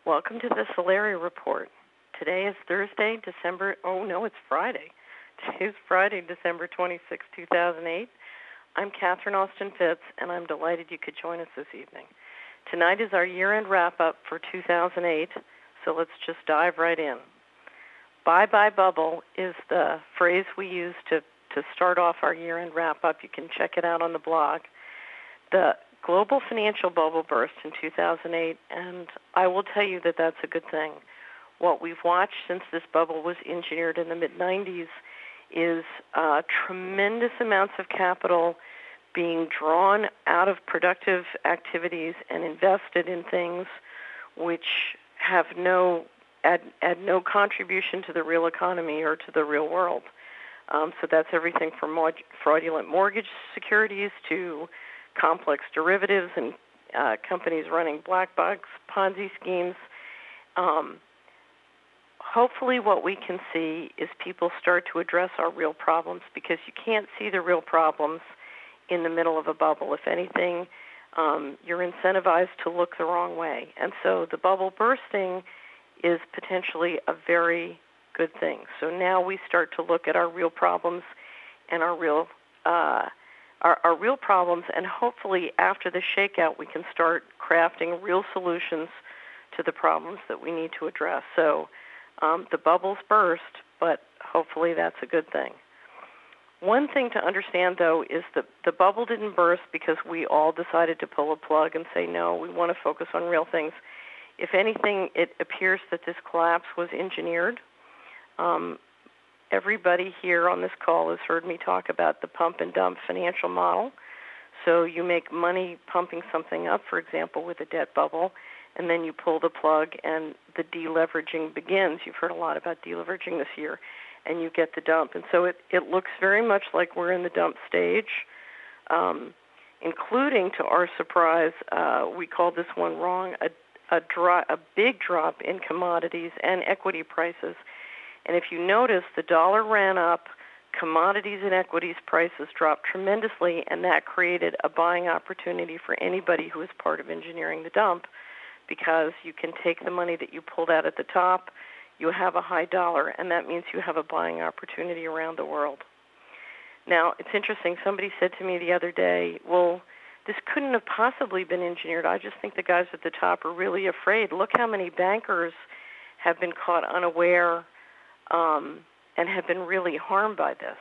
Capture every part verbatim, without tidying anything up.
Welcome to the Solari Report. Today is Thursday, December, oh no, it's Friday. Today's Friday, December twenty-sixth, two thousand eight. I'm Catherine Austin Fitz, and I'm delighted you could join us this evening. Tonight is our year-end wrap-up for two thousand eight, so let's just dive right in. Bye-bye bubble is the phrase we use to, to start off our year-end wrap-up. You can check it out on the blog. The global financial bubble burst in two thousand eight, and I will tell you that that's a good thing. What we've watched since this bubble was engineered in the mid nineties is uh, tremendous amounts of capital being drawn out of productive activities and invested in things which have no add, add no contribution to the real economy or to the real world. Um, so that's everything from fraudulent mortgage securities to complex derivatives and uh, companies running black box Ponzi schemes. Um, hopefully what we can see is people start to address our real problems, because you can't see the real problems in the middle of a bubble. If anything, um, you're incentivized to look the wrong way. And so the bubble bursting is potentially a very good thing. So now we start to look at our real problems and our real uh, Our, our real problems, and hopefully after the shakeout we can start crafting real solutions to the problems that we need to address. So um, the bubbles burst, but hopefully that's a good thing. One thing to understand, though, is that the bubble didn't burst because we all decided to pull a plug and say, no, we want to focus on real things. If anything, it appears that this collapse was engineered. Um, Everybody here on this call has heard me talk about the pump and dump financial model. So you make money pumping something up, for example, with a debt bubble, and then you pull the plug and the deleveraging begins. You've heard a lot about deleveraging this year, and you get the dump. And so it, it looks very much like we're in the dump stage, um, including, to our surprise, uh, we called this one wrong, a, a, dro- a big drop in commodities and equity prices. And if you notice, the dollar ran up, commodities and equities prices dropped tremendously, and that created a buying opportunity for anybody who is part of engineering the dump, because you can take the money that you pulled out at the top, you have a high dollar, and that means you have a buying opportunity around the world. Now, it's interesting. Somebody said to me the other day, well, this couldn't have possibly been engineered. I just think the guys at the top are really afraid. Look how many bankers have been caught unaware Um, and have been really harmed by this.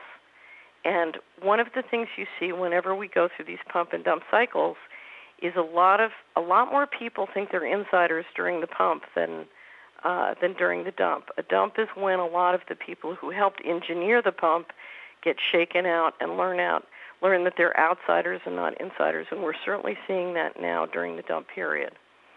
And one of the things you see whenever we go through these pump and dump cycles is a lot of a lot more people think they're insiders during the pump than uh, than during the dump. A dump is when a lot of the people who helped engineer the pump get shaken out and learn out learn that they're outsiders and not insiders. And we're certainly seeing that now during the dump period.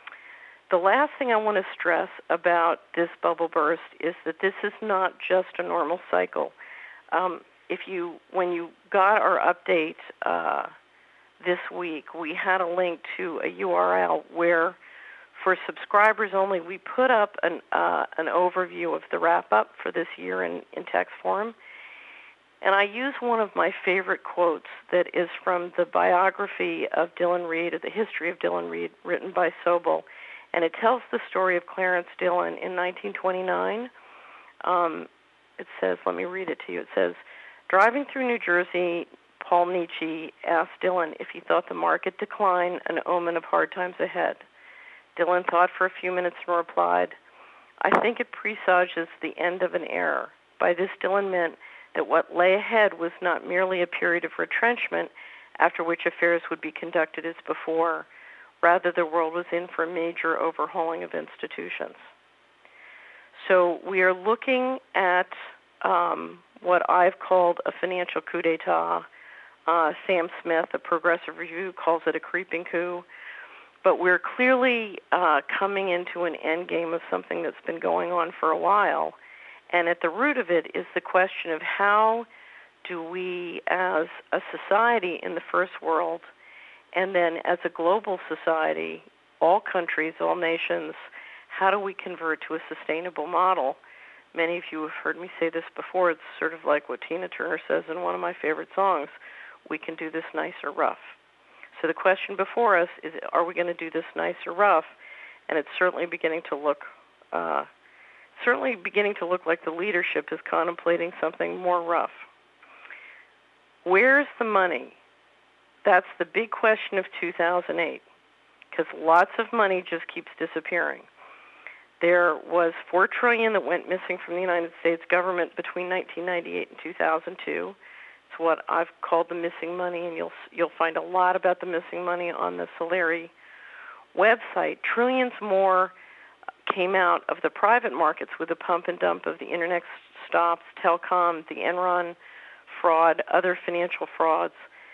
The last thing I want to stress about this bubble burst is that this is not just a normal cycle. Um, if you, when you got our update uh, this week, we had a link to a U R L where, for subscribers only, we put up an uh, an overview of the wrap-up for this year in, in text form. And I use one of my favorite quotes that is from the biography of Dylan Reed, or the history of Dylan Reed, written by Sobel. And it tells the story of Clarence Dillon in nineteen twenty-nine. Um, it says, let me read it to you. It says, driving through New Jersey, Paul Nietzsche asked Dillon if he thought the market decline an omen of hard times ahead. Dillon thought for a few minutes and replied, I think it presages the end of an era. By this, Dillon meant that what lay ahead was not merely a period of retrenchment after which affairs would be conducted as before. Rather, the world was in for a major overhauling of institutions. So we are looking at um, what I've called a financial coup d'etat. Uh, Sam Smith, a Progressive Review, calls it a creeping coup. But we're clearly uh, coming into an end game of something that's been going on for a while. And at the root of it is the question of how do we, as a society in the first world, and then as a global society, all countries, all nations, how do we convert to a sustainable model? Many of you have heard me say this before. It's sort of like what Tina Turner says in one of my favorite songs, we can do this nice or rough. So the question before us is, are we going to do this nice or rough? and it's certainly beginning to look uh, certainly beginning to look like the leadership is contemplating something more rough. Where's the money? That's the big question of two thousand eight, because lots of money just keeps disappearing. There was four trillion dollars that went missing from the United States government between nineteen ninety-eight and two thousand two. It's what I've called the missing money, and you'll you'll find a lot about the missing money on the Solari website. Trillions more came out of the private markets with the pump and dump of the internet stops, telecom, the Enron fraud, other financial frauds.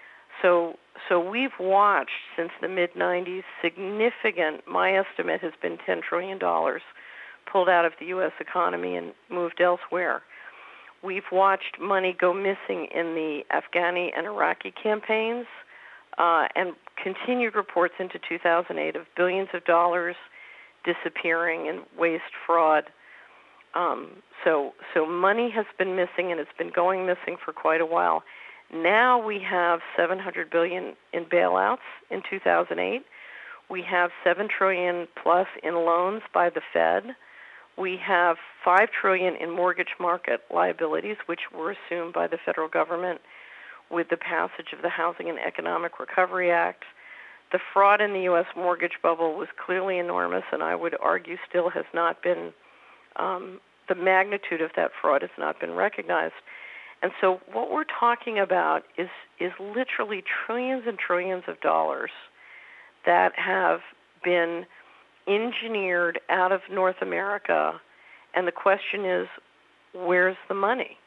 So so we've watched since the mid nineties significant, my estimate has been ten trillion dollars pulled out of the U S economy and moved elsewhere. We've watched money go missing in the Afghani and Iraqi campaigns uh, and continued reports into two thousand eight of billions of dollars disappearing in waste, fraud. Um, so so money has been missing, and it's been going missing for quite a while. Now we have seven hundred billion dollars in bailouts in two thousand eight. We have seven trillion dollars plus in loans by the Fed. We have five trillion dollars in mortgage market liabilities, which were assumed by the federal government with the passage of the Housing and Economic Recovery Act. The fraud in the U S mortgage bubble was clearly enormous, and I would argue still has not been, um, the magnitude of that fraud has not been recognized. And so what we're talking about is is literally trillions and trillions of dollars that have been engineered out of North America, and the question is, where's the money?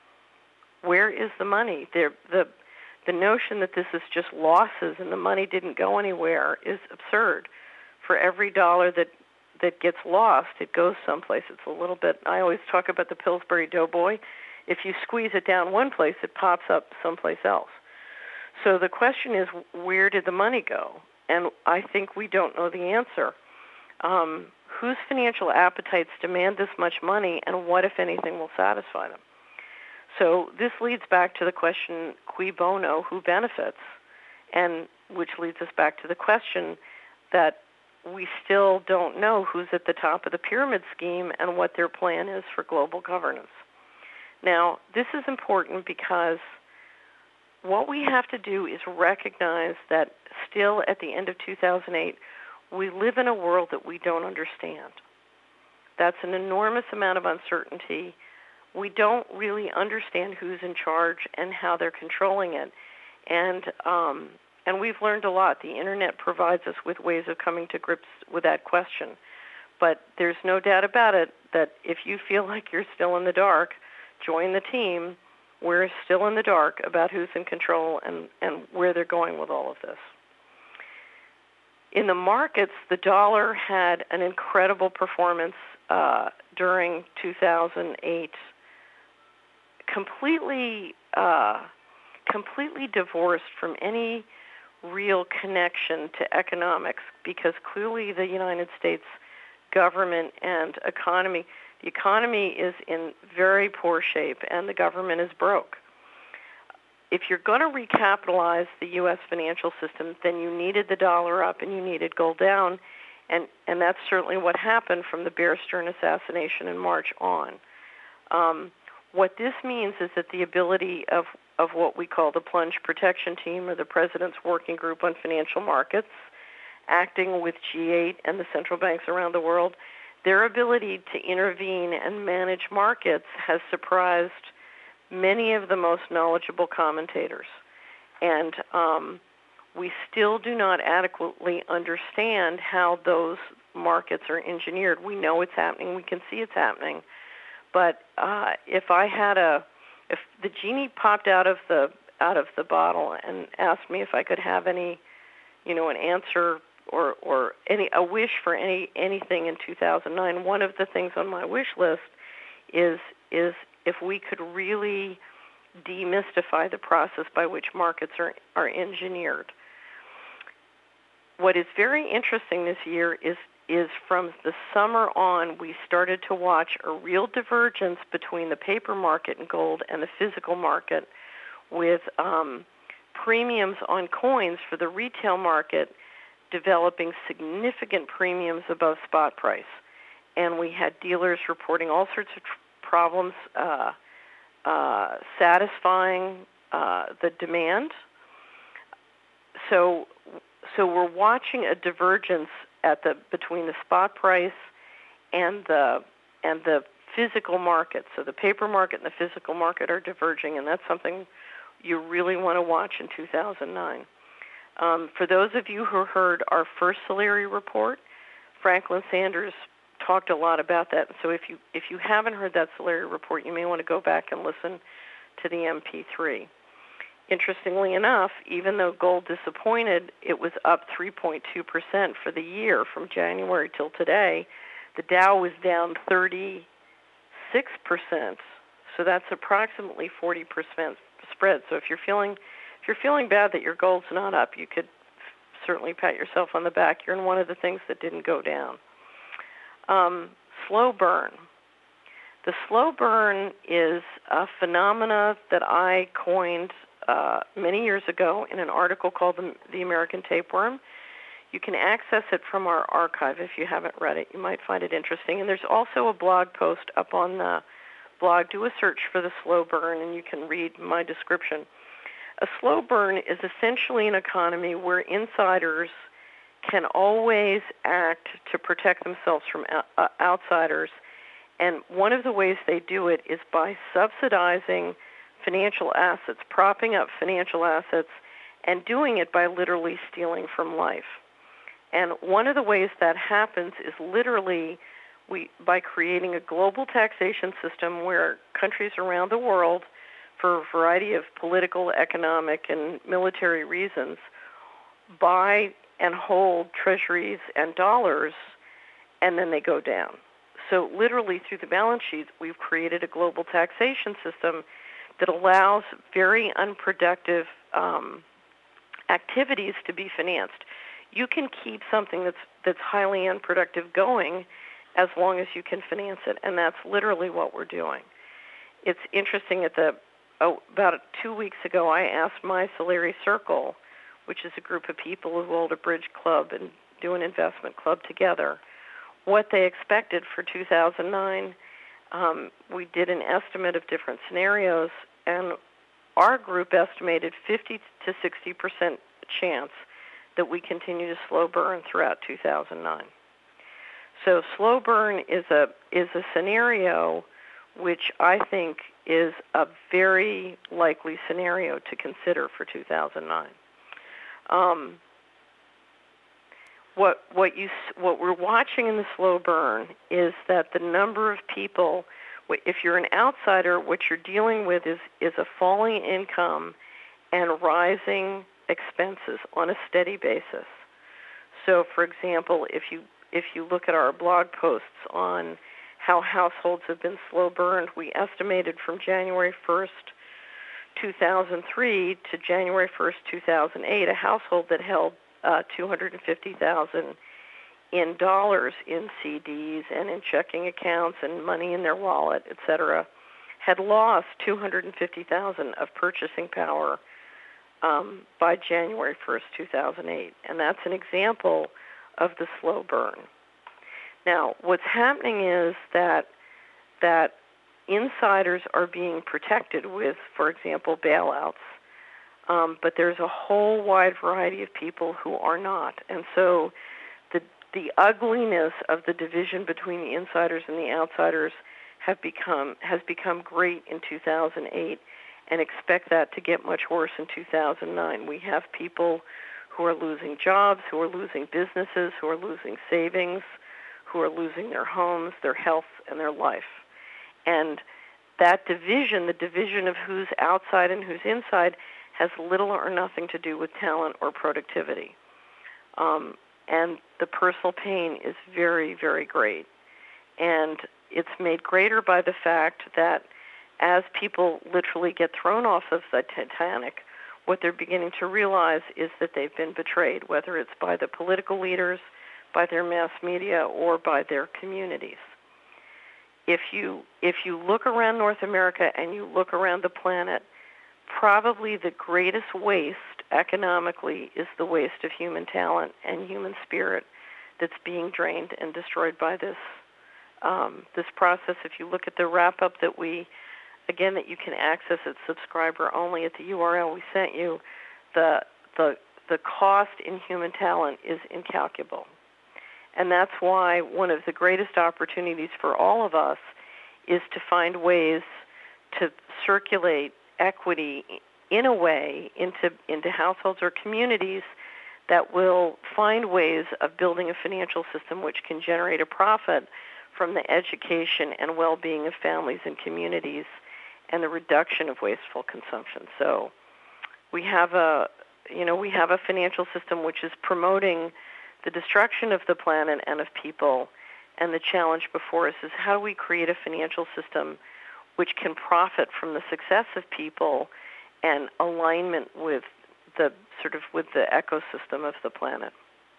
Where is the money? There, the the notion that this is just losses and the money didn't go anywhere is absurd. For every dollar that that gets lost, it goes someplace. It's a little bit, I always talk about the Pillsbury Doughboy. If you squeeze it down one place, it pops up someplace else. So the question is, where did the money go? And I think we don't know the answer. Um, whose financial appetites demand this much money, and what, if anything, will satisfy them? So this leads back to the question, cui bono, who benefits? And which leads us back to the question that we still don't know who's at the top of the pyramid scheme and what their plan is for global governance. Now, this is important because what we have to do is recognize that still at the end of two thousand eight, we live in a world that we don't understand. That's an enormous amount of uncertainty. We don't really understand who's in charge and how they're controlling it. And um, and we've learned a lot. The Internet provides us with ways of coming to grips with that question. But there's no doubt about it that if you feel like you're still in the dark, join the team. We're still in the dark about who's in control and, and where they're going with all of this. In the markets, the dollar had an incredible performance uh, during two thousand eight, completely, uh, completely divorced from any real connection to economics, because clearly the United States government and economy, the economy is in very poor shape and the government is broke. If you're going to recapitalize the U S financial system, then you needed the dollar up and you needed gold down, and, and that's certainly what happened from the Bear Stearns assassination in March on. Um, what this means is that the ability of, of what we call the Plunge Protection Team, or the President's Working Group on Financial Markets, acting with G eight and the central banks around the world, their ability to intervene and manage markets has surprised many of the most knowledgeable commentators. And um, we still do not adequately understand how those markets are engineered. We know it's happening. We can see it's happening. But uh, if I had a, if the genie popped out of the out of the bottle and asked me if I could have any, you know, an answer or or any a wish for any anything in two thousand nine, one of the things on my wish list is is if we could really demystify the process by which markets are are engineered. What is very interesting this year is is from the summer on, we started to watch a real divergence between the paper market and gold and the physical market, with um, premiums on coins for the retail market developing significant premiums above spot price. And we had dealers reporting all sorts of tr- problems uh, uh, satisfying uh, the demand. So, so we're watching a divergence at the between the spot price and the and the physical market. So the paper market and the physical market are diverging, and that's something you really want to watch in two thousand nine. Um, for those of you who heard our first Solari report, Franklin Sanders talked a lot about that. So if you if you haven't heard that Solari report, you may want to go back and listen to the M P three. Interestingly enough, even though gold disappointed, it was up three point two percent for the year from January till today. The Dow was down thirty-six percent, so that's approximately forty percent spread. So if you're feeling if you're feeling bad that your gold's not up, you could certainly pat yourself on the back. You're in one of the things that didn't go down. Um, slow burn. The slow burn is a phenomena that I coined uh, many years ago in an article called the, the American Tapeworm. You can access it from our archive if you haven't read it. You might find it interesting. And there's also a blog post up on the blog. Do a search for the slow burn, and you can read my description. A slow burn is essentially an economy where insiders can always act to protect themselves from uh, outsiders. And one of the ways they do it is by subsidizing financial assets, propping up financial assets, and doing it by literally stealing from life. And one of the ways that happens is literally we by creating a global taxation system where countries around the world, for a variety of political, economic, and military reasons, buy and hold treasuries and dollars, and then they go down. So literally through the balance sheets, we've created a global taxation system that allows very unproductive um, activities to be financed. You can keep something that's that's highly unproductive going as long as you can finance it, and that's literally what we're doing. It's interesting, at the oh, about two weeks ago, I asked my Solari Circle, which is a group of people who hold a bridge club and do an investment club together, what they expected for two thousand nine. Um, we did an estimate of different scenarios, and our group estimated fifty to sixty percent chance that we continue to slow burn throughout two thousand nine. So slow burn is a is a scenario which I think is a very likely scenario to consider for two thousand nine. Um, what what you what we're watching in the slow burn is that the number of people, if you're an outsider, what you're dealing with is is a falling income and rising expenses on a steady basis. So, for example, if you if you look at our blog posts on how households have been slow burned, we estimated from January first, two thousand three to January first, two thousand eight, a household that held uh, two hundred fifty thousand dollars in dollars in C Ds and in checking accounts and money in their wallet, et cetera, had lost two hundred fifty thousand dollars of purchasing power um, by January first, two thousand eight. And that's an example of the slow burn. Now, what's happening is that that insiders are being protected with, for example, bailouts, um, but there's a whole wide variety of people who are not. And so the the ugliness of the division between the insiders and the outsiders have become has become great in two thousand eight, and expect that to get much worse in two thousand nine. We have people who are losing jobs, who are losing businesses, who are losing savings, who are losing their homes, their health, and their life. And that division, the division of who's outside and who's inside, has little or nothing to do with talent or productivity. Um, and the personal pain is very, very great. And it's made greater by the fact that as people literally get thrown off of the Titanic, what they're beginning to realize is that they've been betrayed, whether it's by the political leaders, by their mass media, or by their communities. If you if you look around North America and you look around the planet, probably the greatest waste economically is the waste of human talent and human spirit that's being drained and destroyed by this um, this process. If you look at the wrap-up that we, again, that you can access at subscriber only at the U R L we sent you, the the the cost in human talent is incalculable. And that's why one of the greatest opportunities for all of us is to find ways to circulate equity in a way into into households or communities that will find ways of building a financial system which can generate a profit from the education and well-being of families and communities and the reduction of wasteful consumption. So we have a you know we have a financial system which is promoting the destruction of the planet and of people, and the challenge before us is how do we create a financial system which can profit from the success of people and alignment with the sort of with the ecosystem of the planet.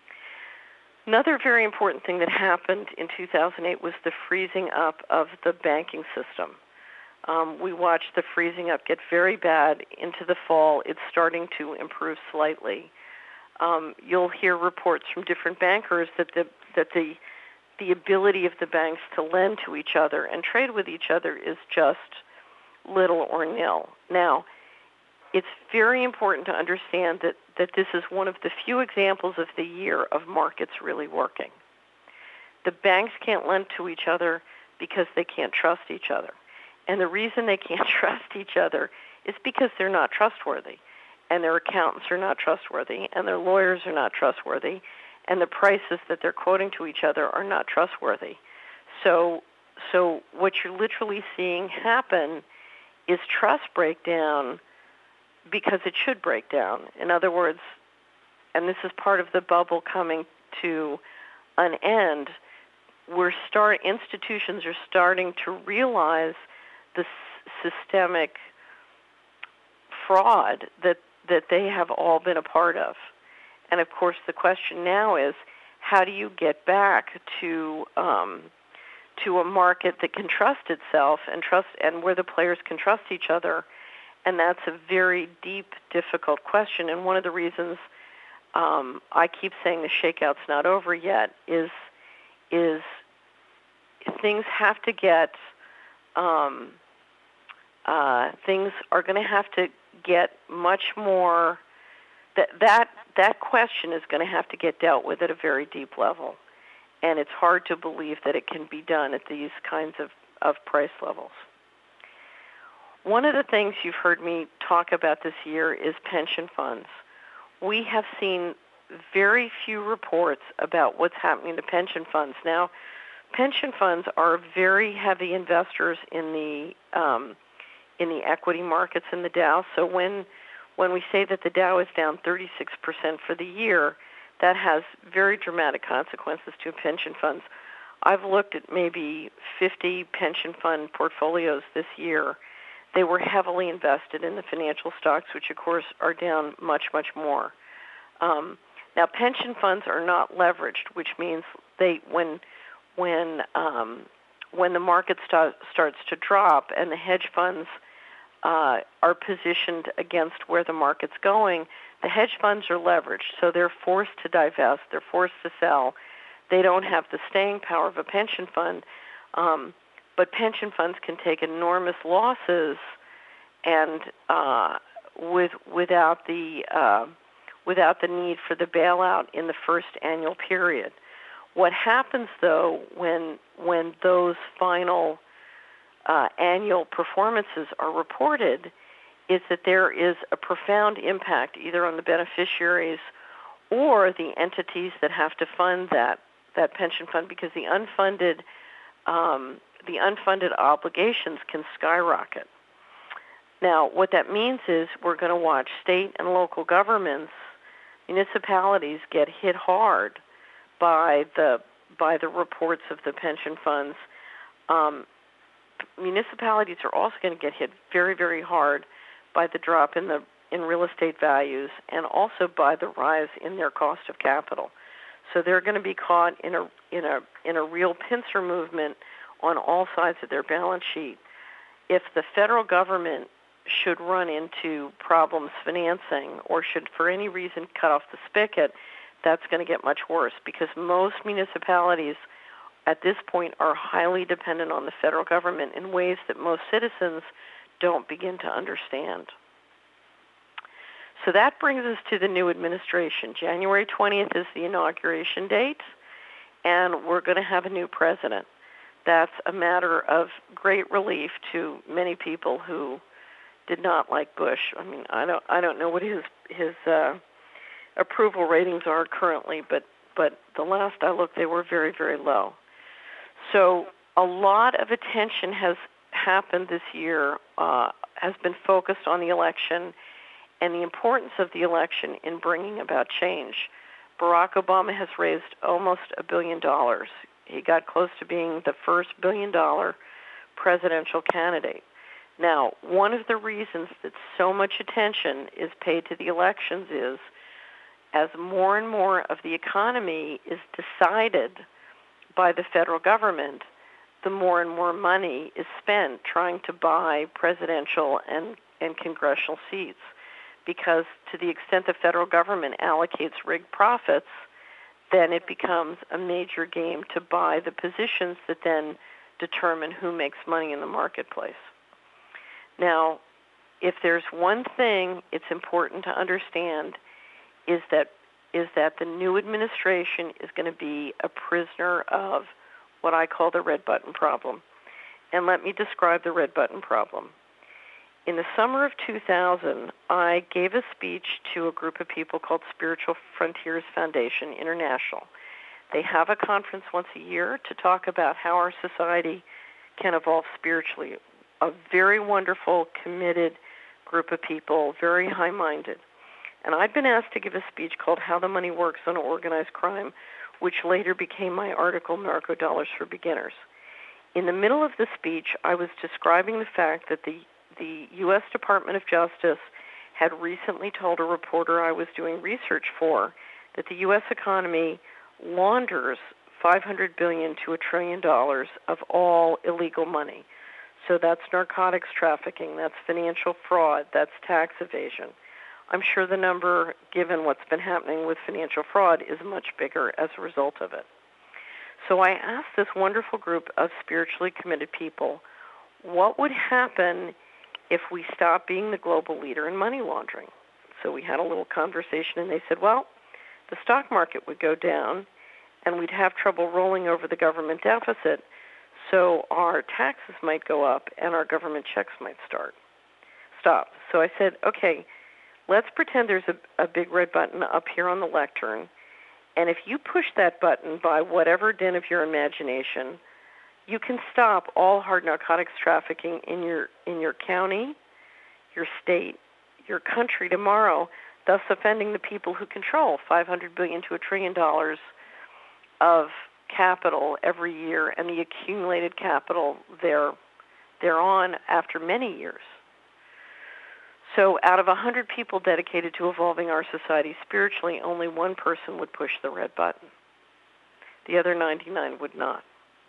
Another very important thing that happened in two thousand eight was the freezing up of the banking system. Um, we watched the freezing up get very bad into the fall. It's starting to improve slightly. Um, you'll hear reports from different bankers that the that the the ability of the banks to lend to each other and trade with each other is just little or nil. Now, it's very important to understand that, that this is one of the few examples of the year of markets really working. The banks can't lend to each other because they can't trust each other. And the reason they can't trust each other is because they're not trustworthy. And their accountants are not trustworthy, and their lawyers are not trustworthy, and the prices that they're quoting to each other are not trustworthy. So, so what you're literally seeing happen is trust breakdown because it should break down. In other words, and this is part of the bubble coming to an end, we're start institutions are starting to realize the s- systemic fraud that that they have all been a part of. And of course, the question now is, how do you get back to um, to a market that can trust itself and trust, and where the players can trust each other? And that's a very deep, difficult question. And one of the reasons um, I keep saying the shakeout's not over yet is is things have to get um, uh, things are going to have to get much more, that that that question is going to have to get dealt with at a very deep level. And it's hard to believe that it can be done at these kinds of, of price levels. One of the things you've heard me talk about this year is pension funds. We have seen very few reports about what's happening to pension funds. Now, pension funds are very heavy investors in the um, in the equity markets in the Dow. So when when we say that the Dow is down thirty-six percent for the year, that has very dramatic consequences to pension funds. I've looked at maybe fifty pension fund portfolios this year. They were heavily invested in the financial stocks, which of course are down much, much more. Um, now, pension funds are not leveraged, which means they when when um, when the market start, starts to drop and the hedge funds uh, are positioned against where the market's going, the hedge funds are leveraged, so they're forced to divest, they're forced to sell. They don't have the staying power of a pension fund, um, but pension funds can take enormous losses, and uh, with without the uh, without the need for the bailout in the first annual period. What happens, though, when when those final uh, annual performances are reported is that there is a profound impact either on the beneficiaries or the entities that have to fund that, that pension fund, because the unfunded um, the unfunded obligations can skyrocket. Now, what that means is we're going to watch state and local governments, municipalities get hit hard by the by the reports of the pension funds. Um, municipalities are also going to get hit very, very hard by the drop in the in real estate values and also by the rise in their cost of capital. So they're going to be caught in a in a in a real pincer movement on all sides of their balance sheet. If the federal government should run into problems financing or should for any reason cut off the spigot, that's going to get much worse because most municipalities at this point are highly dependent on the federal government in ways that most citizens don't begin to understand. So that brings us to the new administration. January twentieth is the inauguration date, and we're going to have a new president. That's a matter of great relief to many people who did not like Bush. I mean, I don't, I don't know what his his uh, approval ratings are currently, but but the last I looked, they were very, very low. So a lot of attention has happened this year, uh, has been focused on the election and the importance of the election in bringing about change. Barack Obama has raised almost a billion dollars. He got close to being the first billion-dollar presidential candidate. Now, one of the reasons that so much attention is paid to the elections is as more and more of the economy is decided by the federal government, the more and more money is spent trying to buy presidential and, and congressional seats. Because to the extent the federal government allocates rigged profits, then it becomes a major game to buy the positions that then determine who makes money in the marketplace. Now, if there's one thing it's important to understand is that is that the new administration is going to be a prisoner of what I call the red button problem. And let me describe the red button problem. In the summer of two thousand, I gave a speech to a group of people called Spiritual Frontiers Foundation International. They have a conference once a year to talk about how our society can evolve spiritually. A very wonderful, committed group of people, very high-minded. And I'd been asked to give a speech called How the Money Works on Organized Crime, which later became my article, Narco Dollars for Beginners. In the middle of the speech, I was describing the fact that the The U S Department of Justice had recently told a reporter I was doing research for that the U S economy launders five hundred billion dollars to a trillion dollars of all illegal money. So that's narcotics trafficking, that's financial fraud, that's tax evasion. I'm sure the number, given what's been happening with financial fraud, is much bigger as a result of it. So I asked this wonderful group of spiritually committed people, what would happen if we stop being the global leader in money laundering? So we had a little conversation, and they said, well, the stock market would go down, and we'd have trouble rolling over the government deficit, so our taxes might go up, and our government checks might start stop. So I said, okay, let's pretend there's a, a big red button up here on the lectern, and if you push that button by whatever din of your imagination, you can stop all hard narcotics trafficking in your in your county, your state, your country tomorrow, thus offending the people who control five hundred billion dollars to a trillion dollars of capital every year and the accumulated capital they're, they're on after many years. So out of one hundred people dedicated to evolving our society spiritually, only one person would push the red button. The other ninety-nine would not.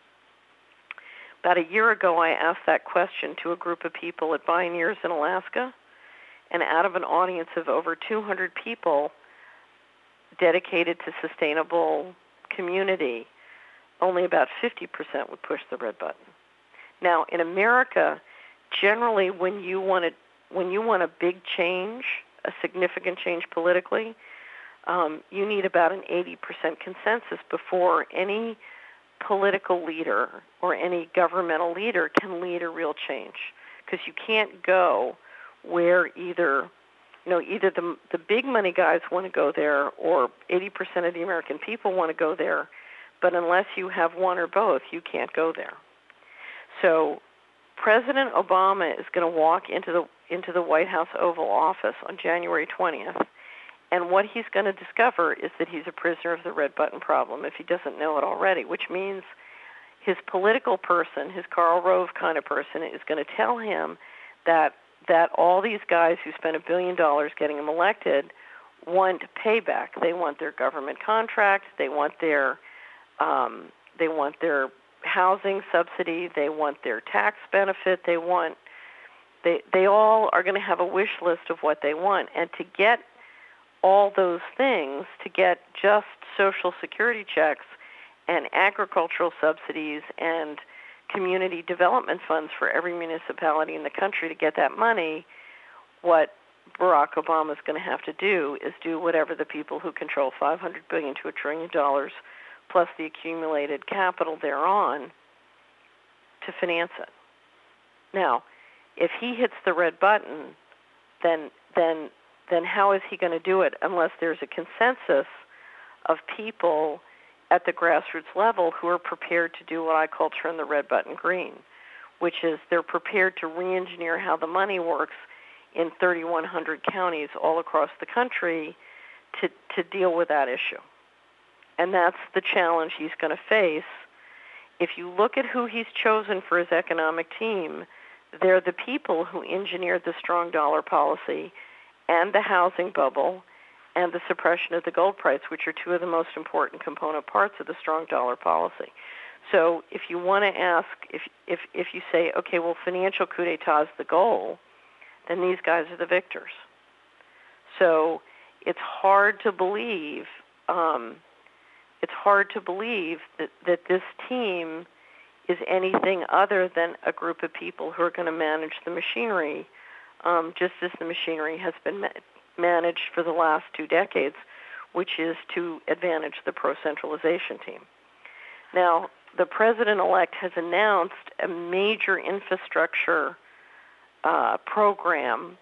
About a year ago, I asked that question to a group of people at Bioneers in Alaska, and out of an audience of over two hundred people dedicated to sustainable community, only about fifty percent would push the red button. Now, in America, generally when you want to, when you want a big change, a significant change politically, um, you need about an eighty percent consensus before any political leader or any governmental leader can lead a real change, because you can't go where either, you know, either the the big money guys want to go there or eighty percent of the American people want to go there, but unless you have one or both, you can't go there. So President Obama is going to walk into the into the White House Oval Office on January twentieth, and what he's going to discover is that he's a prisoner of the red button problem, if he doesn't know it already, which means his political person, his Karl Rove kind of person, is going to tell him that that all these guys who spent a billion dollars getting him elected want payback. They want their government contract. They want their um, they want their housing subsidy. They want their tax benefit. They want They they all are going to have a wish list of what they want, and to get all those things, to get just Social Security checks and agricultural subsidies and community development funds for every municipality in the country to get that money, what Barack Obama is going to have to do is do whatever the people who control five hundred billion dollars to a trillion dollars plus the accumulated capital thereon to finance it. Now, if he hits the red button, then then then how is he going to do it unless there's a consensus of people at the grassroots level who are prepared to do what I call turn the red button green, which is they're prepared to re-engineer how the money works in thirty-one hundred counties all across the country to, to deal with that issue. And that's the challenge he's going to face. If you look at who he's chosen for his economic team, they're the people who engineered the strong dollar policy and the housing bubble and the suppression of the gold price, which are two of the most important component parts of the strong dollar policy. So if you want to ask, if if if you say, okay, well, financial coup d'etat is the goal, then these guys are the victors. So it's hard to believe, um, it's hard to believe that, that this team is anything other than a group of people who are going to manage the machinery, um, just as the machinery has been ma- managed for the last two decades, which is to advantage the pro-centralization team. Now, the president-elect has announced a major infrastructure uh, program.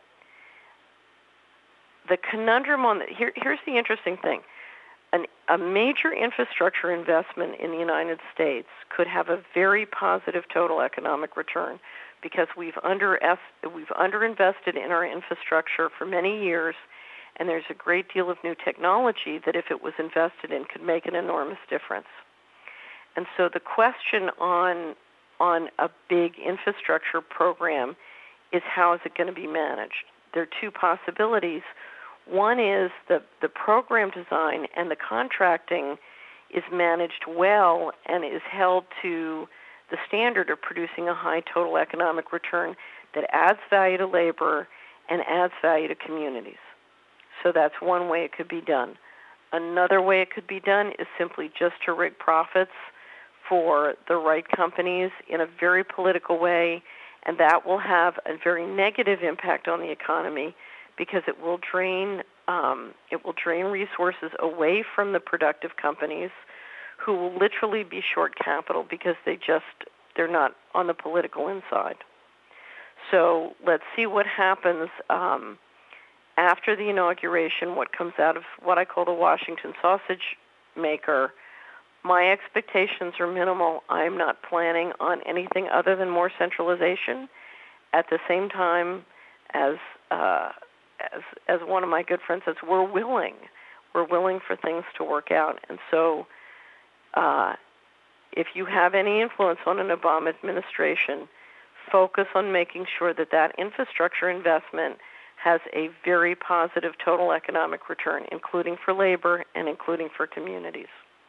The conundrum on the, here, here's the interesting thing. An, a major infrastructure investment in the United States could have a very positive total economic return because we've under we've underinvested in our infrastructure for many years, and there's a great deal of new technology that, if it was invested in, could make an enormous difference. And so the question on on a big infrastructure program is, how is it going to be managed? There are two possibilities. One is the, the program design and the contracting is managed well and is held to the standard of producing a high total economic return that adds value to labor and adds value to communities. So that's one way it could be done. Another way it could be done is simply just to rig profits for the right companies in a very political way, and that will have a very negative impact on the economy because it will drain um, it will drain resources away from the productive companies who will literally be short capital because they just they're not on the political inside. So let's see what happens um, after the inauguration, what comes out of what I call the Washington sausage maker. My expectations are minimal. I'm not planning on anything other than more centralization. At the same time, as uh, as as one of my good friends says, we're willing. We're willing for things to work out. And so uh, if you have any influence on an Obama administration, focus on making sure that that infrastructure investment has a very positive total economic return, including for labor and including for communities.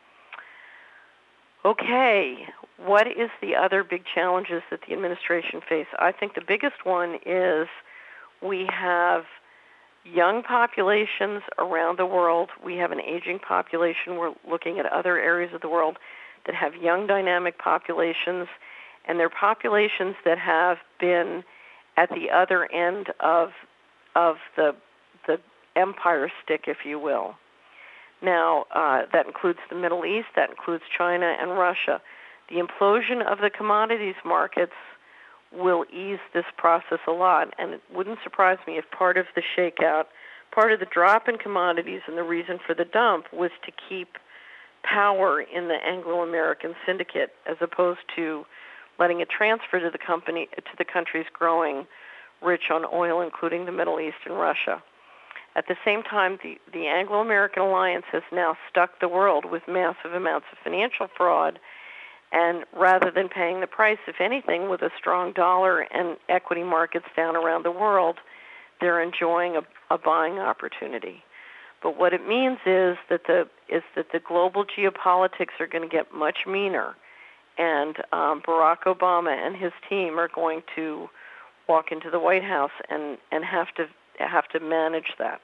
Okay, what is the other big challenges that the administration face? I think the biggest one is we have young populations around the world. We have an aging population. We're looking at other areas of the world that have young dynamic populations, and they're populations that have been at the other end of of the the empire stick, if you will. Now, uh, that includes the Middle East, that includes China and Russia. The implosion of the commodities markets will ease this process a lot, and it wouldn't surprise me if part of the shakeout, part of the drop in commodities and the reason for the dump was to keep power in the Anglo-American syndicate as opposed to letting it transfer to the company to the countries growing rich on oil, including the Middle East and Russia. At the same time, the, the Anglo-American alliance has now stuck the world with massive amounts of financial fraud, and rather than paying the price, if anything, with a strong dollar and equity markets down around the world, they're enjoying a, a buying opportunity. But what it means is that the is that the global geopolitics are going to get much meaner, and um, Barack Obama and his team are going to walk into the White House and, and have to have to manage that.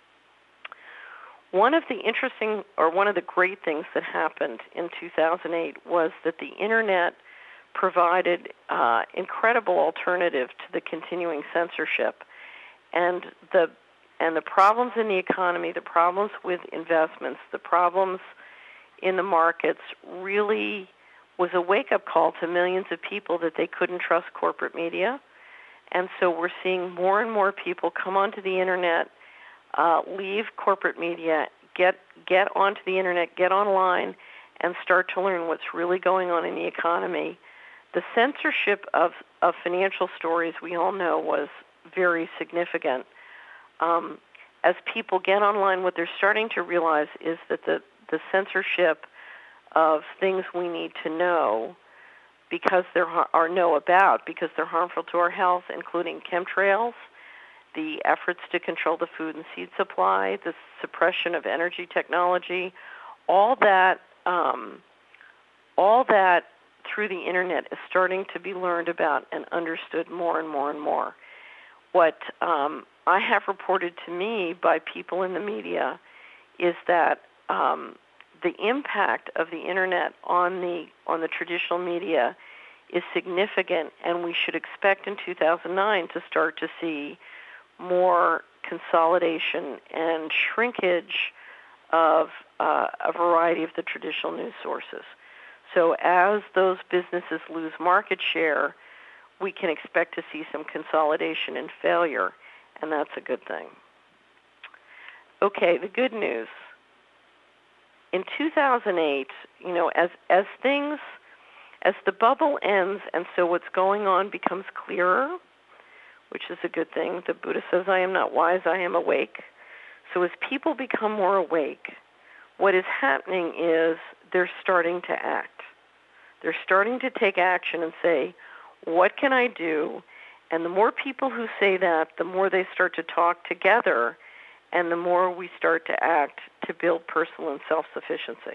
One of the interesting, or one of the great things that happened in two thousand eight was that the Internet provided uh, incredible alternative to the continuing censorship, and the and the problems in the economy, the problems with investments, the problems in the markets really was a wake-up call to millions of people that they couldn't trust corporate media. And so we're seeing more and more people come onto the Internet, uh, leave corporate media, get get onto the Internet, get online, and start to learn what's really going on in the economy. The censorship of, of financial stories, we all know, was very significant. Um, as people get online, what they're starting to realize is that the, the censorship of things we need to know because there are know about, because they're harmful to our health, including chemtrails, the efforts to control the food and seed supply, the suppression of energy technology, all that, um, all that through the Internet is starting to be learned about and understood more and more and more. What um, I have reported to me by people in the media is that um, the impact of the Internet on the on the traditional media is significant, and we should expect in two thousand nine to start to see more consolidation and shrinkage of uh, a variety of the traditional news sources. So as those businesses lose market share, we can expect to see some consolidation and failure, and that's a good thing. Okay, the good news. In two thousand eight, you know, as as things, as the bubble ends and so what's going on becomes clearer, which is a good thing. The Buddha says, I am not wise, I am awake. So as people become more awake, what is happening is they're starting to act. They're starting to take action and say, what can I do? And the more people who say that, the more they start to talk together, and the more we start to act to build personal and self-sufficiency.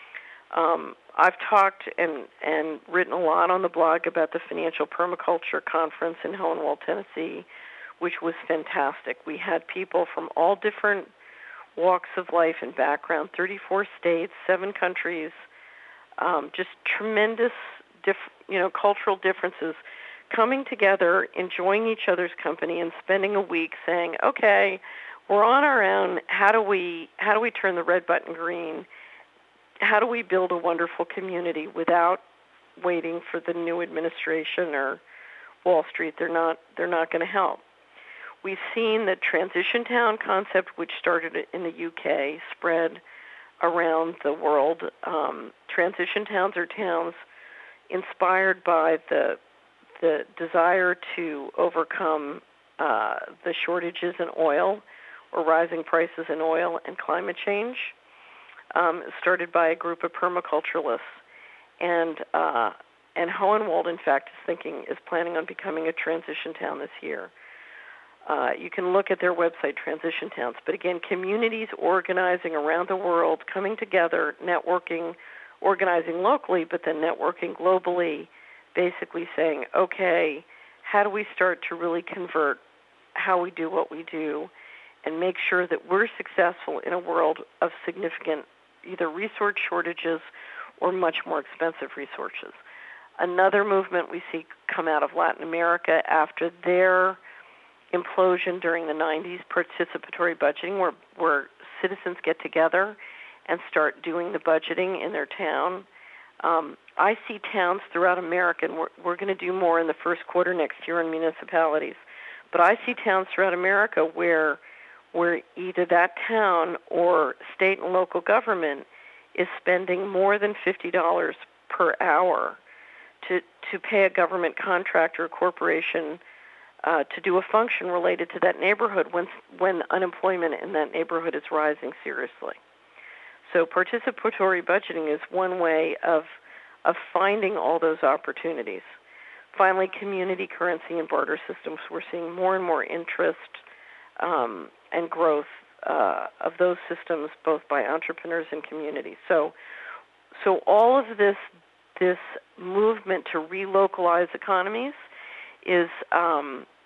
Um, I've talked and, and written a lot on the blog about the Financial Permaculture Conference in Hohenwald, Tennessee, which was fantastic. We had people from all different walks of life and background, thirty-four states, seven countries, um, just tremendous diff, you know, cultural differences coming together, enjoying each other's company, and spending a week saying, okay, we're on our own. How do we how do we turn the red button green? How do we build a wonderful community without waiting for the new administration or Wall Street? They're not they're not going to help. We've seen the transition town concept, which started in the U K, spread around the world. Um, transition towns are towns inspired by the the desire to overcome uh, the shortages in oil or rising prices in oil and climate change. Um, started by a group of permaculturalists, and uh, and Hohenwald, in fact, is thinking is planning on becoming a transition town this year. Uh, you can look at their website, Transition Towns. But again, communities organizing around the world, coming together, networking, organizing locally, but then networking globally, basically saying, okay, how do we start to really convert how we do what we do and make sure that we're successful in a world of significant either resource shortages or much more expensive resources. Another movement we see come out of Latin America after their implosion during the nineties, participatory budgeting, where, where citizens get together and start doing the budgeting in their town. Um, I see towns throughout America, and we're, we're going to do more in the first quarter next year in municipalities, but I see towns throughout America where where either that town or state and local government is spending more than fifty dollars per hour to, to pay a government contractor or corporation uh, to do a function related to that neighborhood when, when unemployment in that neighborhood is rising seriously. So participatory budgeting is one way of, of finding all those opportunities. Finally, community currency and barter systems. We're seeing more and more interest um, and growth uh, of those systems, both by entrepreneurs and communities. So, so all of this this movement to relocalize economies is um,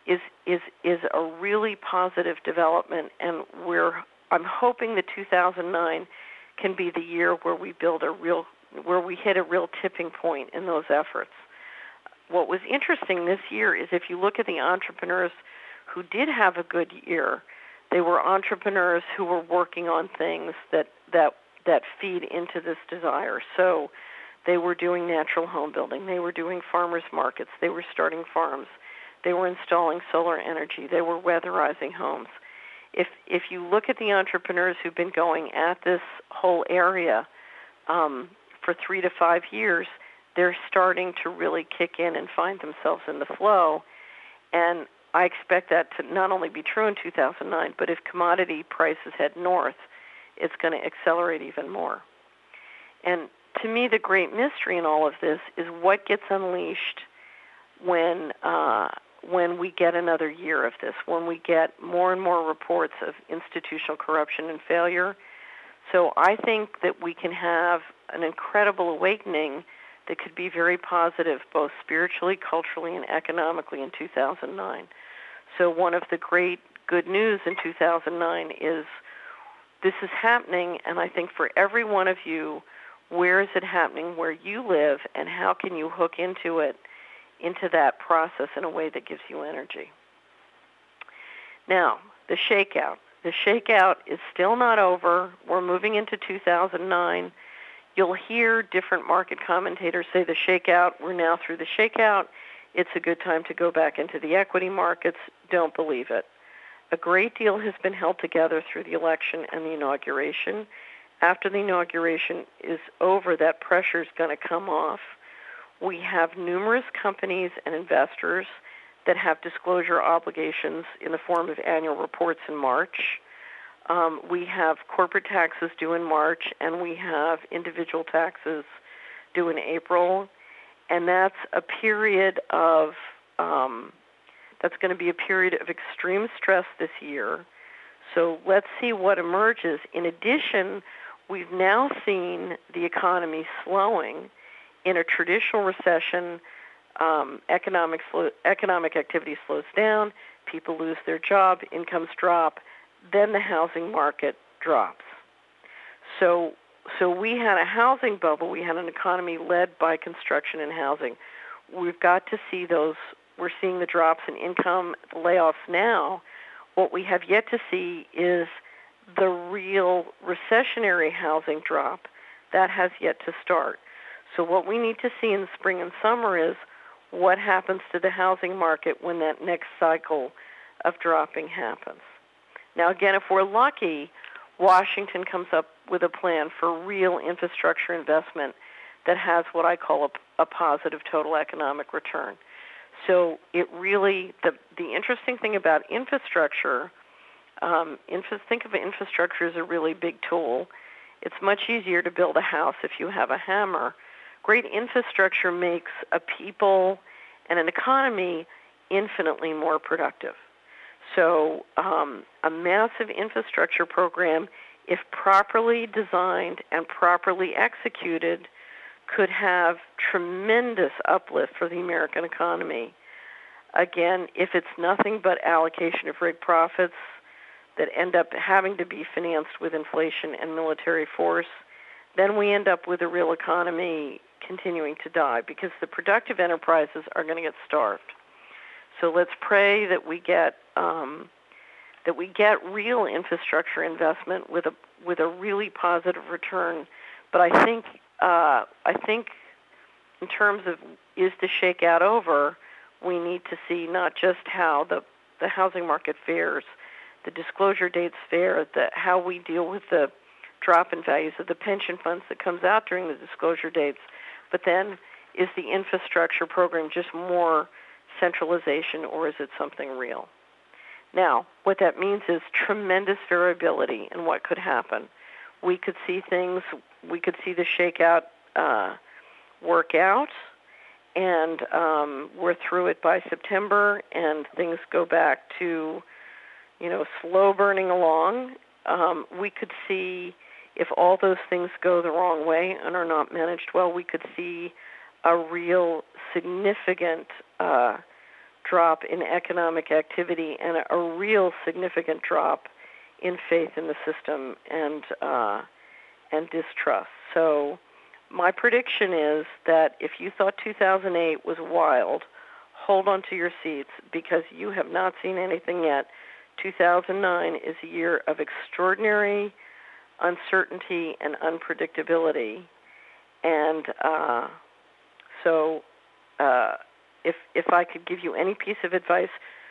is is is a really positive development, and we're I'm hoping that two thousand nine can be the year where we build a real where we hit a real tipping point in those efforts. What was interesting this year is if you look at the entrepreneurs who did have a good year, they were entrepreneurs who were working on things that that that feed into this desire. So they were doing natural home building, they were doing farmers markets, they were starting farms, they were installing solar energy, they were weatherizing homes. If if you look at the entrepreneurs who've been going at this whole area um, for three to five years, they're starting to really kick in and find themselves in the flow. And I expect that to not only be true in two thousand nine, but if commodity prices head north, it's going to accelerate even more. And to me, the great mystery in all of this is what gets unleashed when uh, when we get another year of this, when we get more and more reports of institutional corruption and failure. So I think that we can have an incredible awakening that could be very positive, both spiritually, culturally, and economically in two thousand nine. So one of the great good news in two thousand nine is this is happening, and I think for every one of you, where is it happening, where you live, and how can you hook into it, into that process in a way that gives you energy. Now, the shakeout. The shakeout is still not over. We're moving into two thousand nine. You'll hear different market commentators say the shakeout, we're now through the shakeout. It's a good time to go back into the equity markets. Don't believe it. A great deal has been held together through the election and the inauguration. After the inauguration is over, that pressure is going to come off. We have numerous companies and investors that have disclosure obligations in the form of annual reports in March. Um, we have corporate taxes due in March, and we have individual taxes due in April. And that's a period of, um, that's going to be a period of extreme stress this year. So let's see what emerges. In addition, we've now seen the economy slowing. In a traditional recession, um, economic, slow, economic activity slows down, people lose their job, incomes drop, then the housing market drops. So so we had a housing bubble. We had an economy led by construction and housing. We've got to see those. We're seeing the drops in income, the layoffs now. What we have yet to see is the real recessionary housing drop. That has yet to start. So what we need to see in the spring and summer is what happens to the housing market when that next cycle of dropping happens. Now, again, if we're lucky, Washington comes up with a plan for real infrastructure investment that has what I call a, a positive total economic return. So it really, the, the interesting thing about infrastructure, um, infra, think of infrastructure as a really big tool. It's much easier to build a house if you have a hammer. Great infrastructure makes a people and an economy infinitely more productive. So um, a massive infrastructure program, if properly designed and properly executed, could have tremendous uplift for the American economy. Again, if it's nothing but allocation of rig profits that end up having to be financed with inflation and military force, then we end up with a real economy continuing to die because the productive enterprises are going to get starved. So let's pray that we get um, that we get real infrastructure investment with a with a really positive return. But I think uh, I think in terms of is the shakeout over, we need to see not just how the the housing market fares, the disclosure dates fare, the how we deal with the drop in values of the pension funds that comes out during the disclosure dates, but then is the infrastructure program just more centralization, or is it something real? Now, what that means is tremendous variability in what could happen. We could see things, we could see the shakeout uh, work out, and um, we're through it by September, and things go back to, you know, slow burning along. Um, we could see, if all those things go the wrong way and are not managed well, we could see a real significant uh, drop in economic activity and a, a real significant drop in faith in the system and uh, and distrust. So my prediction is that if you thought two thousand eight was wild, hold on to your seats because you have not seen anything yet. two thousand nine is a year of extraordinary uncertainty and unpredictability. And uh, so uh, if if I could give you any piece of advice,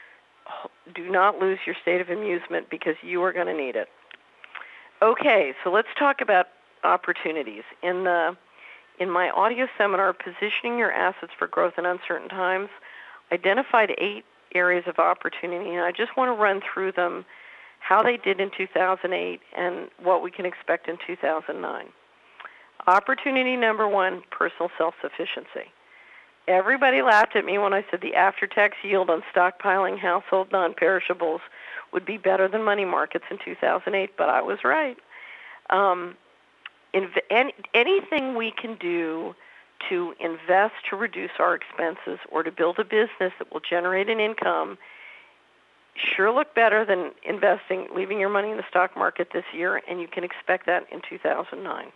do not lose your state of amusement because you are going to need it. Okay, so let's talk about opportunities. In the in my audio seminar, Positioning Your Assets for Growth in Uncertain Times, identified eight areas of opportunity, and I just want to run through them, how they did in two thousand eight and what we can expect in two thousand nine. Opportunity number one, personal self-sufficiency. Everybody laughed at me when I said the after-tax yield on stockpiling household non-perishables would be better than money markets in two thousand eight, but I was right. Um, inv- any, anything we can do to invest to reduce our expenses or to build a business that will generate an income sure look better than investing, leaving your money in the stock market this year, and you can expect that in two thousand nine.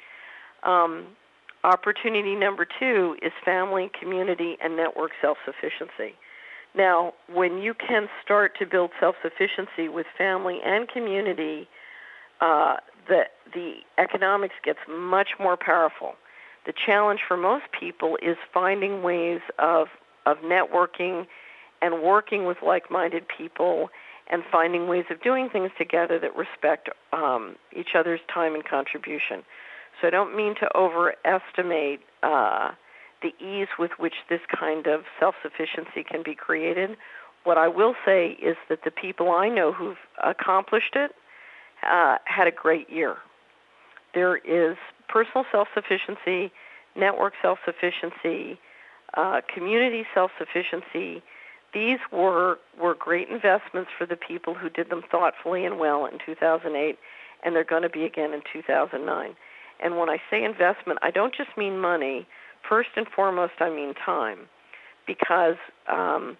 Um, opportunity number two is family, community, and network self-sufficiency. Now, when you can start to build self-sufficiency with family and community, uh, the, the economics gets much more powerful. The challenge for most people is finding ways of, of networking and working with like-minded people and finding ways of doing things together that respect um, each other's time and contribution. So I don't mean to overestimate uh, the ease with which this kind of self-sufficiency can be created. What I will say is that the people I know who've accomplished it uh, had a great year. There is personal self-sufficiency, network self-sufficiency, uh, community self-sufficiency. These were, were great investments for the people who did them thoughtfully and well in two thousand eight, and they're going to be again in two thousand nine. And when I say investment, I don't just mean money. First and foremost, I mean time, because um,